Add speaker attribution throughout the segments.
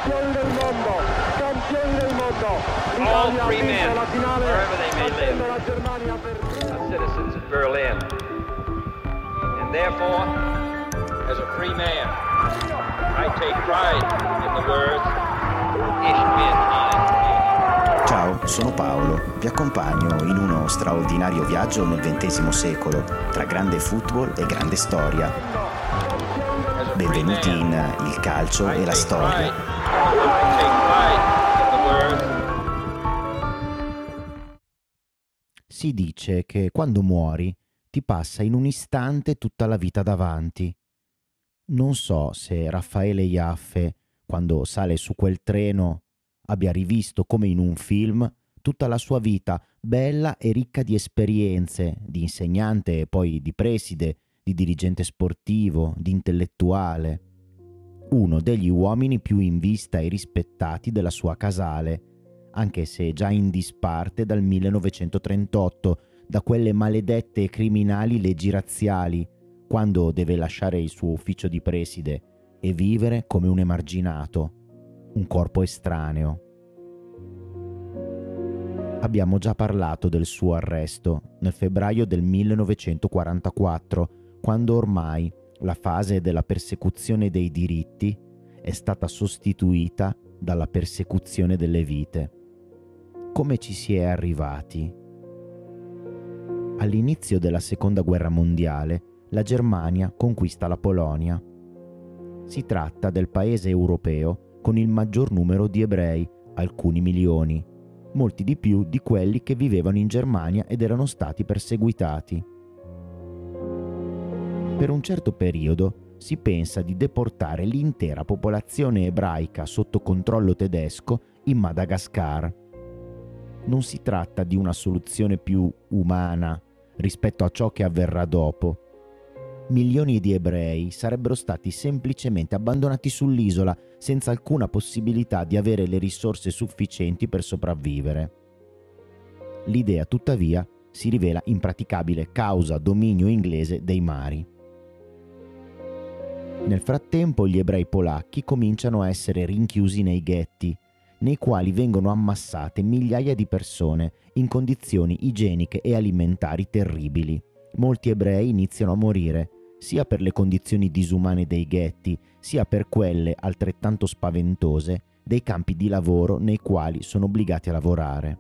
Speaker 1: All free men, wherever they may live, are citizens of Berlin. And therefore, as a free man, I take pride in the words, Ich bin ein.
Speaker 2: Ciao, sono Paolo, vi accompagno in uno straordinario viaggio nel XX secolo, tra grande football e grande storia. Benvenuti in Il calcio e la storia. Si dice che quando muori ti passa in un istante tutta la vita davanti. Non so se Raffaele Iaffe, quando sale su quel treno, abbia rivisto come in un film tutta la sua vita bella e ricca di esperienze, di insegnante e poi di preside, di dirigente sportivo, di intellettuale. Uno degli uomini più in vista e rispettati della sua casale, anche se già in disparte dal 1938, da quelle maledette e criminali leggi razziali, quando deve lasciare il suo ufficio di preside e vivere come un emarginato, un corpo estraneo. Abbiamo già parlato del suo arresto nel febbraio del 1944, quando ormai la fase della persecuzione dei diritti è stata sostituita dalla persecuzione delle vite. Come ci si è arrivati? All'inizio della Seconda Guerra Mondiale, la Germania conquista la Polonia. Si tratta del paese europeo con il maggior numero di ebrei, alcuni milioni, molti di più di quelli che vivevano in Germania ed erano stati perseguitati. Per un certo periodo si pensa di deportare l'intera popolazione ebraica sotto controllo tedesco in Madagascar. Non si tratta di una soluzione più umana rispetto a ciò che avverrà dopo. Milioni di ebrei sarebbero stati semplicemente abbandonati sull'isola senza alcuna possibilità di avere le risorse sufficienti per sopravvivere. L'idea, tuttavia, si rivela impraticabile causa dominio inglese dei mari. Nel frattempo gli ebrei polacchi cominciano a essere rinchiusi nei ghetti, nei quali vengono ammassate migliaia di persone in condizioni igieniche e alimentari terribili. Molti ebrei iniziano a morire, sia per le condizioni disumane dei ghetti, sia per quelle altrettanto spaventose dei campi di lavoro nei quali sono obbligati a lavorare.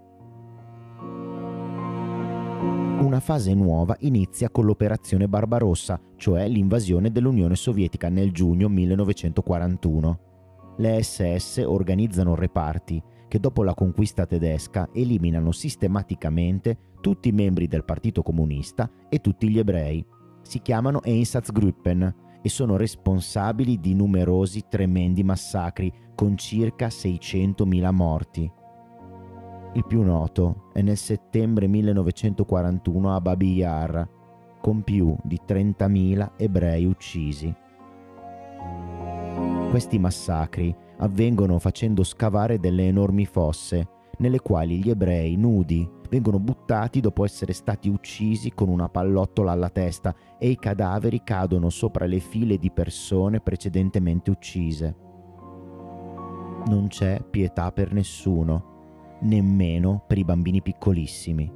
Speaker 2: Una fase nuova inizia con l'Operazione Barbarossa, cioè l'invasione dell'Unione Sovietica nel giugno 1941. Le SS organizzano reparti che dopo la conquista tedesca eliminano sistematicamente tutti i membri del Partito Comunista e tutti gli ebrei. Si chiamano Einsatzgruppen e sono responsabili di numerosi tremendi massacri con circa 600.000 morti. Il più noto è nel settembre 1941 a Babi Yar, con più di 30.000 ebrei uccisi. Questi massacri avvengono facendo scavare delle enormi fosse, nelle quali gli ebrei nudi vengono buttati dopo essere stati uccisi con una pallottola alla testa e i cadaveri cadono sopra le file di persone precedentemente uccise. Non c'è pietà per nessuno, nemmeno per i bambini piccolissimi.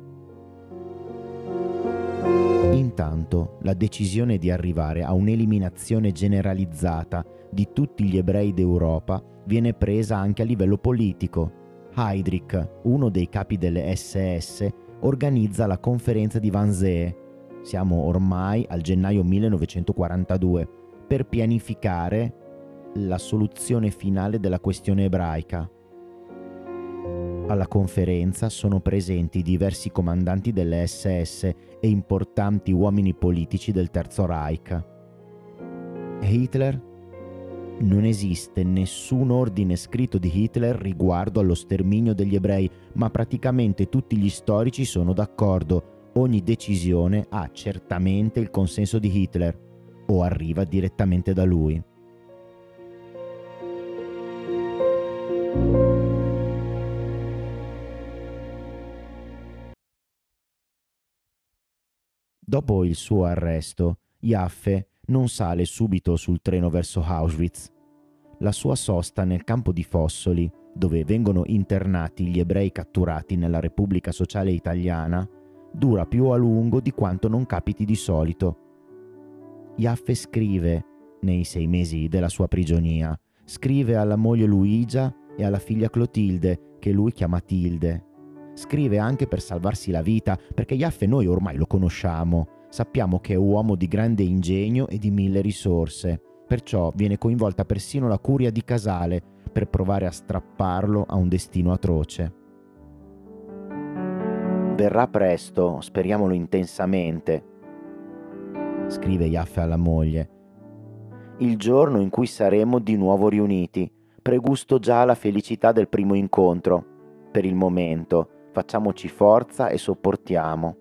Speaker 2: Intanto, la decisione di arrivare a un'eliminazione generalizzata di tutti gli ebrei d'Europa viene presa anche a livello politico. Heydrich, uno dei capi delle SS, organizza la conferenza di Wannsee, siamo ormai al gennaio 1942, per pianificare la soluzione finale della questione ebraica. Alla conferenza sono presenti diversi comandanti delle SS e importanti uomini politici del Terzo Reich. E Hitler? Non esiste nessun ordine scritto di Hitler riguardo allo sterminio degli ebrei, ma praticamente tutti gli storici sono d'accordo. Ogni decisione ha certamente il consenso di Hitler o arriva direttamente da lui. Dopo il suo arresto, Iaffe non sale subito sul treno verso Auschwitz. la sua sosta nel campo di Fossoli, dove vengono internati gli ebrei catturati nella Repubblica Sociale Italiana, dura più a lungo di quanto non capiti di solito. Jaffe scrive, nei 6 mesi della sua prigionia, scrive alla moglie Luigia e alla figlia Clotilde, che lui chiama Tilde. Scrive anche per salvarsi la vita, perché Jaffe noi ormai lo conosciamo, sappiamo che è uomo di grande ingegno e di 1000 risorse, perciò viene coinvolta persino la curia di Casale per provare a strapparlo a un destino atroce. Verrà presto, speriamolo intensamente, scrive Jaffe alla moglie, il giorno in cui saremo di nuovo riuniti. Pregusto già la felicità del primo incontro. Per il momento, facciamoci forza e sopportiamo.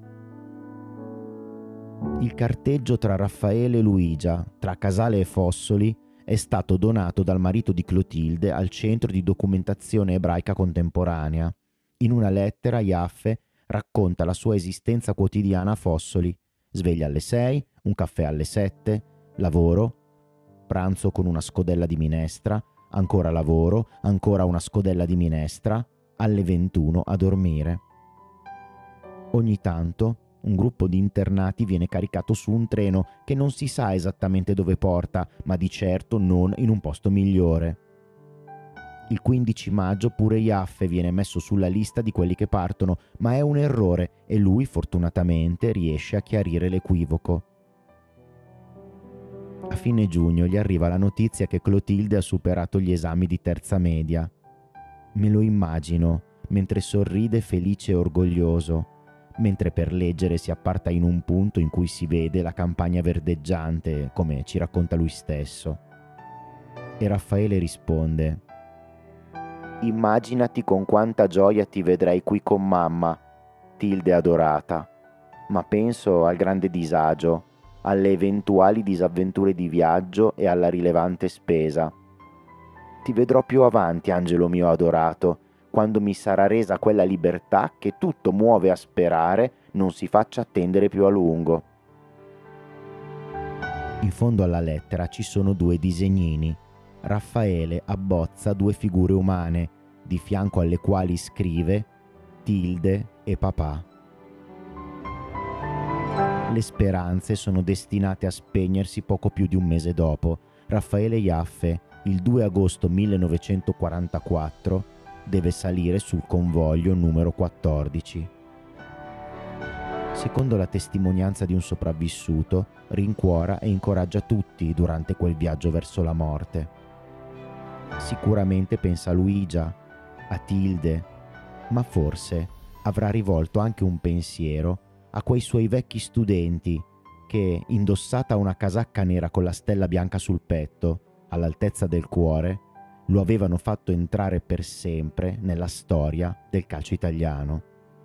Speaker 2: Il carteggio tra Raffaele e Luigia, tra Casale e Fossoli, è stato donato dal marito di Clotilde al Centro di Documentazione Ebraica Contemporanea. In una lettera Jaffe racconta la sua esistenza quotidiana a Fossoli. Sveglia alle 6, un caffè alle 7, lavoro, pranzo con una scodella di minestra, ancora lavoro, ancora una scodella di minestra, alle 21 a dormire. Ogni tanto un gruppo di internati viene caricato su un treno che non si sa esattamente dove porta, ma di certo non in un posto migliore. Il 15 maggio pure Jaffe viene messo sulla lista di quelli che partono, ma è un errore e lui fortunatamente riesce a chiarire l'equivoco. A fine giugno gli arriva la notizia che Clotilde ha superato gli esami di terza media. Me lo immagino, mentre sorride felice e orgoglioso, mentre per leggere si apparta in un punto in cui si vede la campagna verdeggiante, come ci racconta lui stesso. E Raffaele risponde: immaginati con quanta gioia ti vedrei qui con mamma, Tilde adorata, ma penso al grande disagio, alle eventuali disavventure di viaggio e alla rilevante spesa. Ti vedrò più avanti, angelo mio adorato, quando mi sarà resa quella libertà che tutto muove a sperare non si faccia attendere più a lungo. In fondo alla lettera ci sono 2 disegnini. Raffaele abbozza 2 figure umane, di fianco alle quali scrive Tilde e papà. Le speranze sono destinate a spegnersi poco più di un mese dopo. Raffaele Jaffe, il 2 agosto 1944, deve salire sul convoglio numero 14. Secondo la testimonianza di un sopravvissuto, rincuora e incoraggia tutti durante quel viaggio verso la morte. Sicuramente pensa a Luigia, a Tilde, ma forse avrà rivolto anche un pensiero a quei suoi vecchi studenti che, indossata una casacca nera con la stella bianca sul petto, all'altezza del cuore, lo avevano fatto entrare per sempre nella storia del calcio italiano.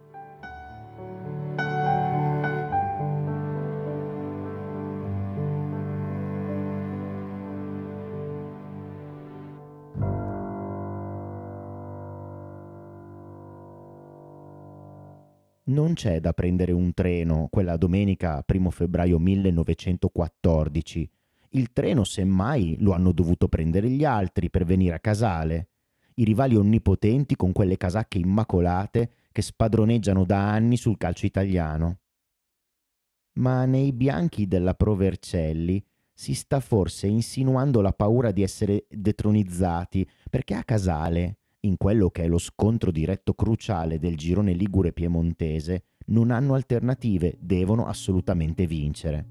Speaker 2: Non c'è da prendere un treno quella domenica 1 febbraio 1914. Il treno, semmai, lo hanno dovuto prendere gli altri per venire a Casale. I rivali onnipotenti con quelle casacche immacolate che spadroneggiano da anni sul calcio italiano. Ma nei bianchi della Pro Vercelli si sta forse insinuando la paura di essere detronizzati, perché a Casale, in quello che è lo scontro diretto cruciale del girone ligure piemontese, non hanno alternative, devono assolutamente vincere.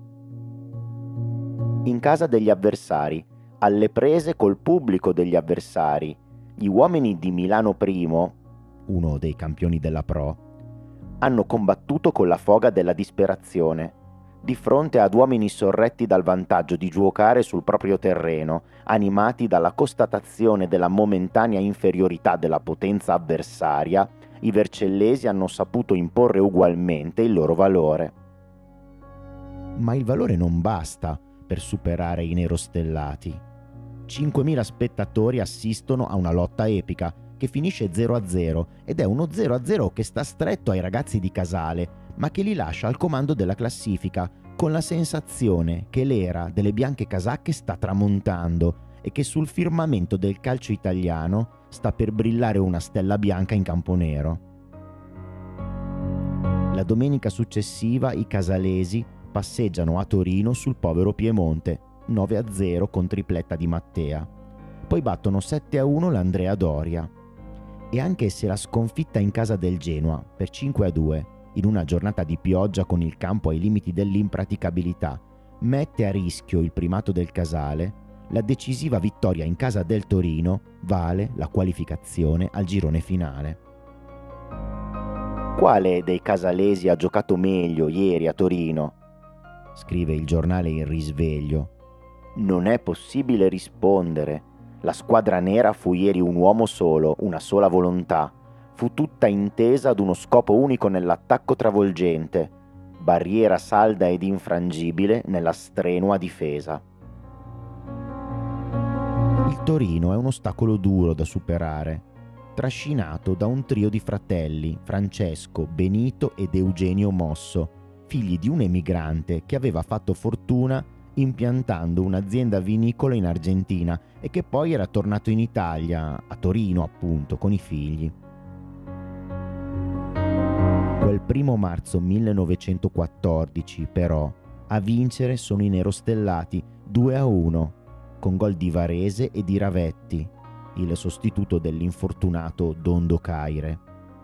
Speaker 2: In casa degli avversari, alle prese col pubblico degli avversari, gli uomini di Milano I, uno dei campioni della Pro, hanno combattuto con la foga della disperazione, di fronte ad uomini sorretti dal vantaggio di giocare sul proprio terreno, animati dalla constatazione della momentanea inferiorità della potenza avversaria, i vercellesi hanno saputo imporre ugualmente il loro valore. Ma il valore non basta per superare i nerostellati. 5.000 spettatori assistono a una lotta epica che finisce 0-0 ed è uno 0-0 che sta stretto ai ragazzi di Casale, ma che li lascia al comando della classifica, con la sensazione che l'era delle bianche casacche sta tramontando e che sul firmamento del calcio italiano sta per brillare una stella bianca in campo nero. La domenica successiva i casalesi passeggiano a Torino sul povero Piemonte, 9-0 con tripletta di Mattea. Poi battono 7-1 l'Andrea Doria. E anche se la sconfitta in casa del Genoa per 5-2, in una giornata di pioggia con il campo ai limiti dell'impraticabilità, mette a rischio il primato del Casale, la decisiva vittoria in casa del Torino vale la qualificazione al girone finale. Quale dei casalesi ha giocato meglio ieri a Torino? Scrive il giornale Il Risveglio. Non è possibile rispondere. La squadra nera fu ieri un uomo solo, una sola volontà. Fu tutta intesa ad uno scopo unico nell'attacco travolgente, barriera salda ed infrangibile nella strenua difesa. Il Torino è un ostacolo duro da superare, trascinato da un trio di fratelli, Francesco, Benito ed Eugenio Mosso, figli di un emigrante che aveva fatto fortuna impiantando un'azienda vinicola in Argentina e che poi era tornato in Italia, a Torino appunto, con i figli. Quel 1 marzo 1914, però, a vincere sono i nerostellati 2-1, con gol di Varese e di Ravetti, il sostituto dell'infortunato Dondo Caire.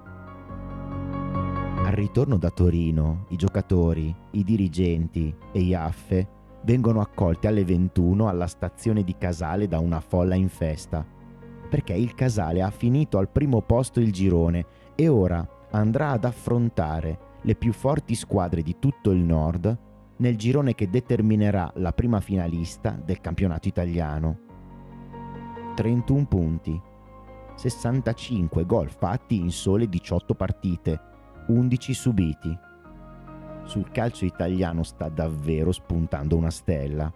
Speaker 2: Al ritorno da Torino, i giocatori, i dirigenti e Iaffe vengono accolti alle 21 alla stazione di Casale da una folla in festa, perché il Casale ha finito al primo posto il girone e ora andrà ad affrontare le più forti squadre di tutto il nord nel girone che determinerà la prima finalista del campionato italiano. 31 punti, 65 gol fatti in sole 18 partite, 11 subiti. Sul calcio italiano sta davvero spuntando una stella.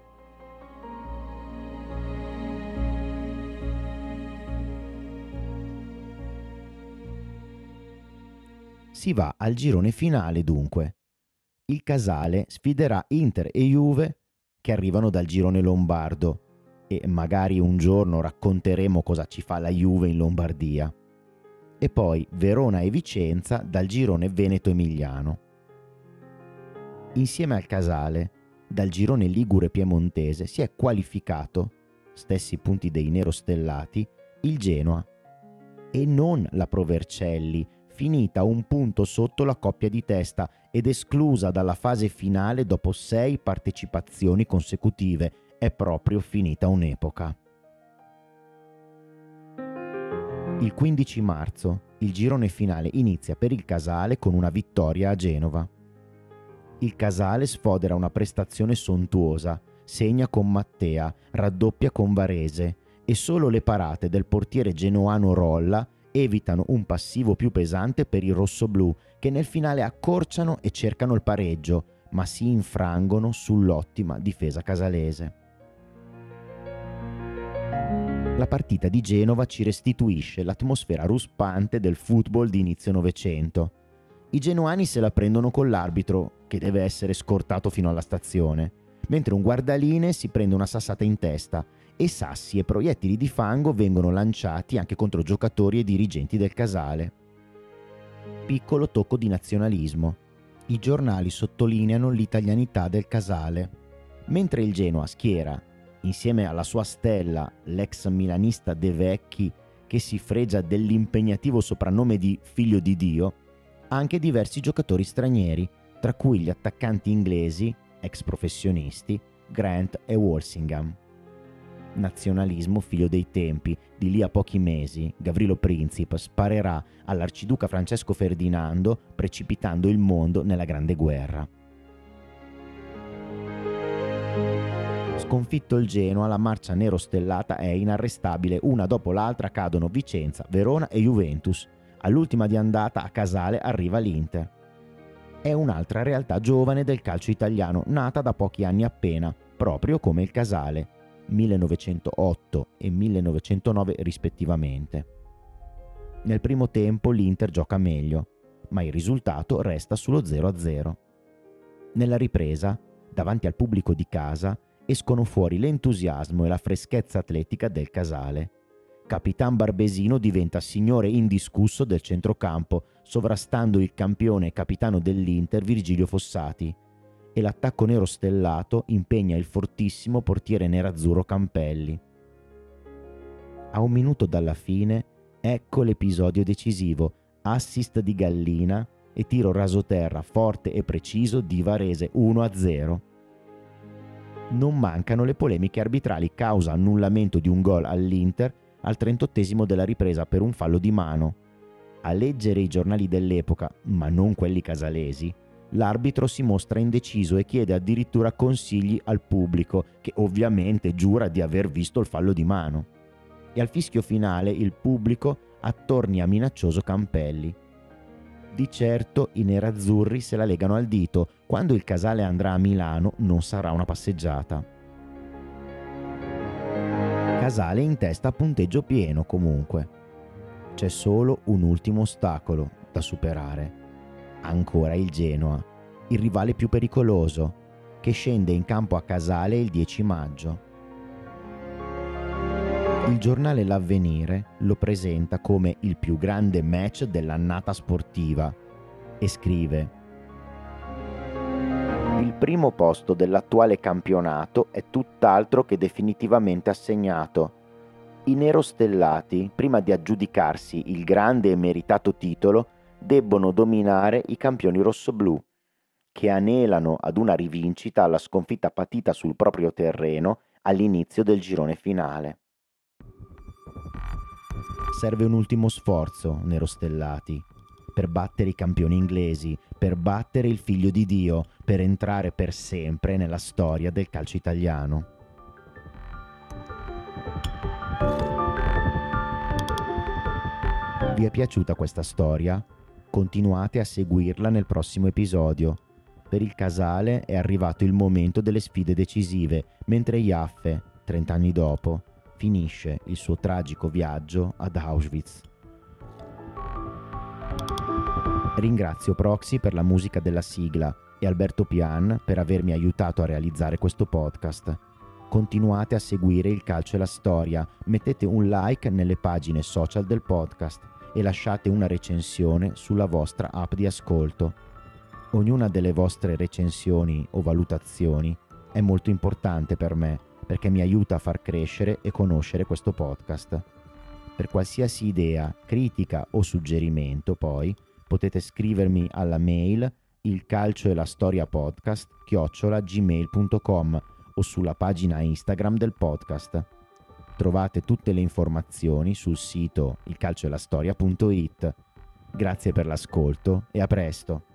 Speaker 2: Si va al girone finale dunque. Il Casale sfiderà Inter e Juve che arrivano dal girone lombardo e magari un giorno racconteremo cosa ci fa la Juve in Lombardia. E poi Verona e Vicenza dal girone veneto-emiliano. Insieme al Casale, dal girone ligure piemontese si è qualificato, stessi punti dei nerostellati, il Genoa e non la Pro Vercelli, finita un punto sotto la coppia di testa ed esclusa dalla fase finale dopo 6 partecipazioni consecutive. È proprio finita un'epoca. Il 15 marzo il girone finale inizia per il Casale con una vittoria a Genova. Il Casale sfodera una prestazione sontuosa, segna con Mattea, raddoppia con Varese e solo le parate del portiere genoano Rolla evitano un passivo più pesante per i rossoblù che nel finale accorciano e cercano il pareggio, ma si infrangono sull'ottima difesa casalese. La partita di Genova ci restituisce l'atmosfera ruspante del football di inizio Novecento. I genoani se la prendono con l'arbitro, che deve essere scortato fino alla stazione, mentre un guardaline si prende una sassata in testa e sassi e proiettili di fango vengono lanciati anche contro giocatori e dirigenti del Casale. Piccolo tocco di nazionalismo. I giornali sottolineano l'italianità del Casale, mentre il Genoa schiera, insieme alla sua stella, l'ex milanista De Vecchi, che si fregia dell'impegnativo soprannome di Figlio di Dio, anche diversi giocatori stranieri, tra cui gli attaccanti inglesi, ex professionisti, Grant e Walsingham. Nazionalismo figlio dei tempi. Di lì a pochi mesi Gavrilo Princip sparerà all'arciduca Francesco Ferdinando, precipitando il mondo nella Grande Guerra. Sconfitto il Genoa, la marcia nerostellata è inarrestabile. Una dopo l'altra cadono Vicenza, Verona e Juventus. All'ultima di andata a Casale arriva l'Inter. È un'altra realtà giovane del calcio italiano, nata da pochi anni appena, proprio come il Casale, 1908 e 1909 rispettivamente. Nel primo tempo l'Inter gioca meglio, ma il risultato resta sullo 0-0. Nella ripresa, davanti al pubblico di casa, escono fuori l'entusiasmo e la freschezza atletica del Casale. Capitan Barbesino diventa signore indiscusso del centrocampo, sovrastando il campione e capitano dell'Inter Virgilio Fossati, e l'attacco nero stellato impegna il fortissimo portiere nerazzurro Campelli. A 1 minuto dalla fine, ecco l'episodio decisivo, assist di Gallina e tiro rasoterra forte e preciso di Varese 1-0. Non mancano le polemiche arbitrali causa annullamento di un gol all'Inter al 38esimo della ripresa per un fallo di mano. A leggere i giornali dell'epoca, ma non quelli casalesi, l'arbitro si mostra indeciso e chiede addirittura consigli al pubblico, che ovviamente giura di aver visto il fallo di mano. E al fischio finale il pubblico attornia minaccioso Campelli. Di certo i nerazzurri se la legano al dito, quando il Casale andrà a Milano non sarà una passeggiata. Casale in testa a punteggio pieno comunque. C'è solo un ultimo ostacolo da superare. Ancora il Genoa, il rivale più pericoloso, che scende in campo a Casale il 10 maggio. Il giornale L'Avvenire lo presenta come il più grande match dell'annata sportiva e scrive: il primo posto dell'attuale campionato è tutt'altro che definitivamente assegnato. I nerostellati, prima di aggiudicarsi il grande e meritato titolo, debbono dominare i campioni rossoblù, che anelano ad una rivincita alla sconfitta patita sul proprio terreno all'inizio del girone finale. Serve un ultimo sforzo, nerostellati, per battere i campioni inglesi, per battere il figlio di Dio, per entrare per sempre nella storia del calcio italiano. Vi è piaciuta questa storia? Continuate a seguirla nel prossimo episodio. Per il Casale è arrivato il momento delle sfide decisive, mentre Jaffe, 30 anni dopo, finisce il suo tragico viaggio ad Auschwitz. Ringrazio Proxy per la musica della sigla e Alberto Pian per avermi aiutato a realizzare questo podcast. Continuate a seguire il calcio e la storia, mettete un like nelle pagine social del podcast e lasciate una recensione sulla vostra app di ascolto. Ognuna delle vostre recensioni o valutazioni è molto importante per me, perché mi aiuta a far crescere e conoscere questo podcast. Per qualsiasi idea, critica o suggerimento, poi, potete scrivermi alla mail ilcalcioelastoriapodcast@gmail.com o sulla pagina Instagram del podcast. Trovate tutte le informazioni sul sito ilcalcioelastoria.it. Grazie per l'ascolto e a presto!